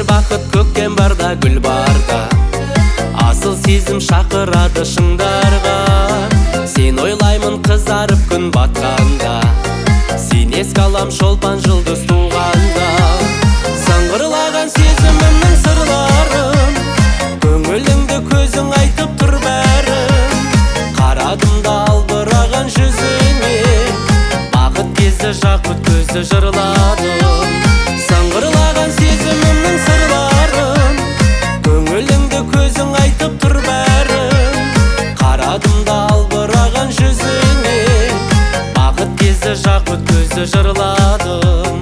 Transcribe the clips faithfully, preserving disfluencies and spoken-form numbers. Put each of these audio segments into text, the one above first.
бақыт көктем барда, гүл барда, асыл сезім шақырады шыңдарға. Сен ойлаймын қызарып күн батқанда, сен еске алам шолпан жұлдыз туғанда. Сыңғырлаған сезімімнің сырларын, көңіліңді көзің айтып тұр бәрін. Қарадым да албыраған жүзіңе, бақыт кезі жақұт көзі жырладым. Сыңғырлаған сезімімнің сырларын, көңіліңді көзің айтып тұр бәрін. Қарадым да албыраған жүзіңе, бақыт кезі жақұт көзі жырладым.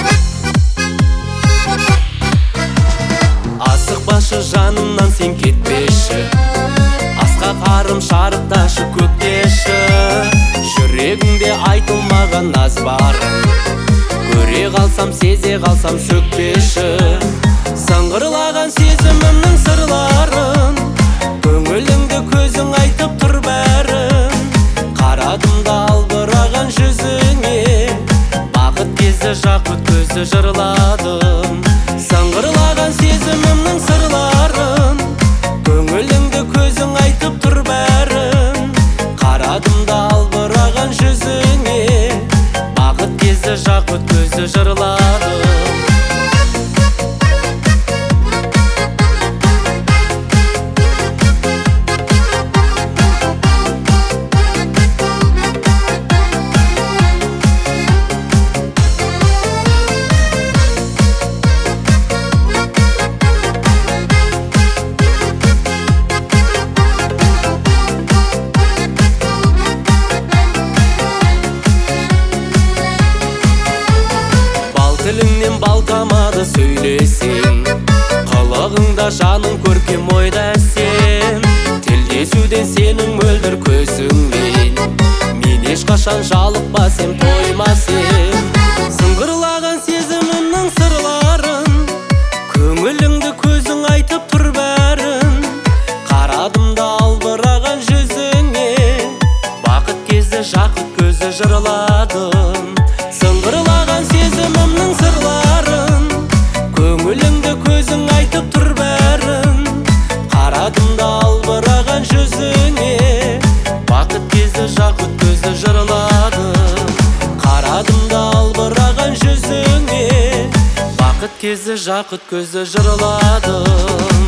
Асықпашы жанымнан сен кетпеші, асқақ арым шарықташы көктеші. Жүрегіңде айтылмаған наз барын, көре қалсам, сезе қалсам сөкпеші. Сыңғырлаған сезімімнің сырларын, көңіліңді көзің айтып тұр бәрін. Қарадым да албыраған жүзіңе, бақыт кезі жақұт көзі жырладым. Сыңғырлаған сезімімнің сырларын, көңіліңді көзің айтып тұр бәрін. Қарадым да албыраған жүзіңе, бақыт кезі жақұт көзі жырладым. Тіліңнен балқамады сөйлесең, қылығыңда жаның көркем ойда сен. Тілдесуден сенің мөлдір көзіңмен, мен ешқашан жалықпас ем, тоймас ем. Сыңғырлаған сезімімнің сырларын, көңіліңді көзің айтып тұр бәрін. Қарадым да албыраған жүзіңе, бақыт кезі жақұт көзі жырладым. Сыңғырлаған сезімімнің сырларын, көңіліңді көзің айтып тұр бәрін. Қарадым да албыраған жүзіңе, бақыт кезі жақұт көзі жырладым. Қарадым да албыраған жүзіңе, бақыт кезі жақұт көзі жырладым.